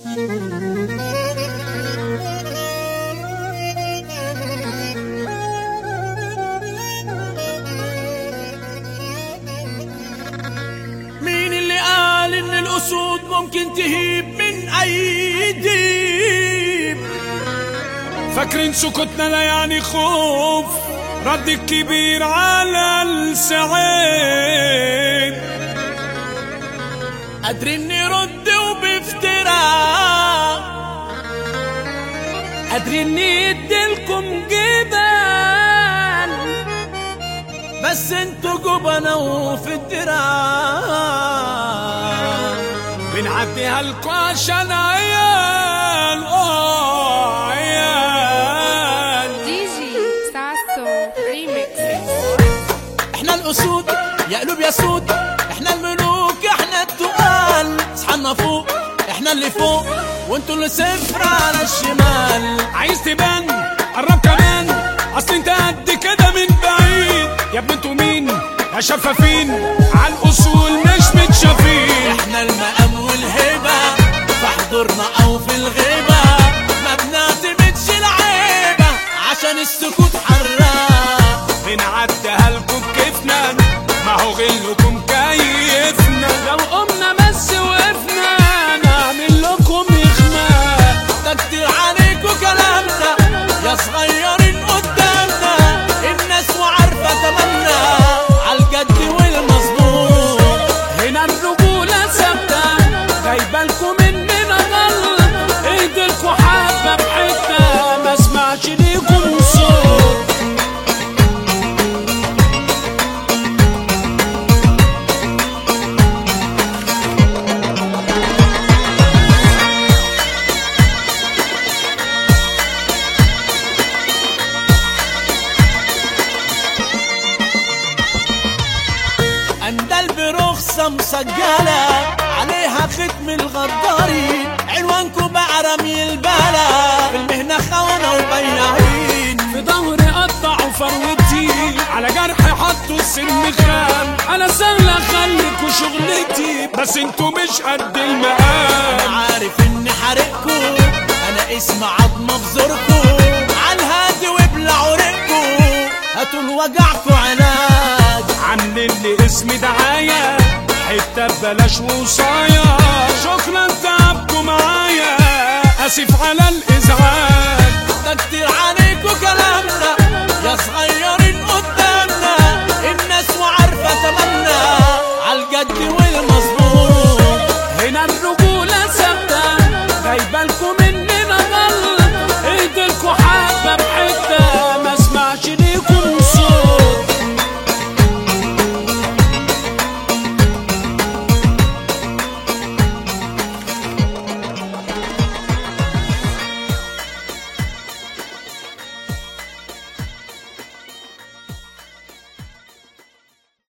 مين اللي قال ان الاسود ممكن تهيب من اي ديب؟ فاكرين سكوتنا لا يعني خوف، رد الكبير على السعيد. قادرين نرد وبافتراء، قادرين نديلكم جبال، بس انتوا جبنا وفي الدراع. بنعديها لكوا عشان عيال عيال. دي جي ساسو ريميكس. احنا الاسود يا قلوب يا سود، احنا الملوك احنا التقال. اصحالنا فوق احنا اللي فوق، وانتوا اللي صفر على الشمال. عايز تبان قرب كمان، اصل انت قد كده من بعيد. يا ابني انتوا مين يا شفافين، على الاصول مش متشافين. احنا المقام والهبه في حضورنا او في الغيبه، ما بنعتمدش العيبه عشان السكوت حراق. بنعديها لكم بكيفنا، ما هو غلكم كيفنا. لو قمنا بس وقفنا نعمل لكم اخماء. ده كتير عليكوا كلامنا يا صغيرين قدامنا، الناس وعارفه تمامنا عالجد والمظبوط. هنا الرجوله ثابته جايبالكوا مننا غلط، ايديلكوا حابه بحته ما اسمعش ليكم صوت. اندل برخصة مسجلة عليها ختم الغدارين، عنوانكوا بقى رمي البلا، في المهنة خونة وبياعين. في ظهري قطعوا فروتي، على جرحي حطوا السم خام. انا سهل اخليكوا شغلتي، بس انتوا مش قد المقام. انا عارف اني حارقكوا، انا اسم عظمة في زوركوا، عالهادي وابلعوا رقكوا، هاتوا لوجعكوا علاج. عاملين لي اسم دعاية حتة ببلاش وصايا، شكرا تعبكوا معايا، اسف على الازعاج. ده كتير عليكوا كلامنا يا صغيرين قدامنا، الناس وعارفة تمامنا عالجد والمظبوط. هنا الرجولة ثابتة جايبالكوا